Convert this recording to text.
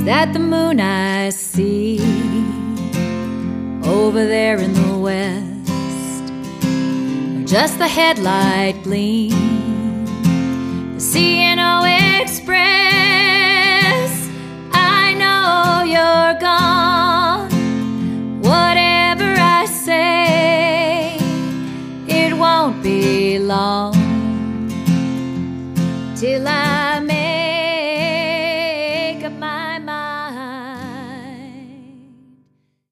that the moon I see over there in the west, or just the headlight gleam, the CNO Express. I know you're gone. Whatever I say, it won't be long till I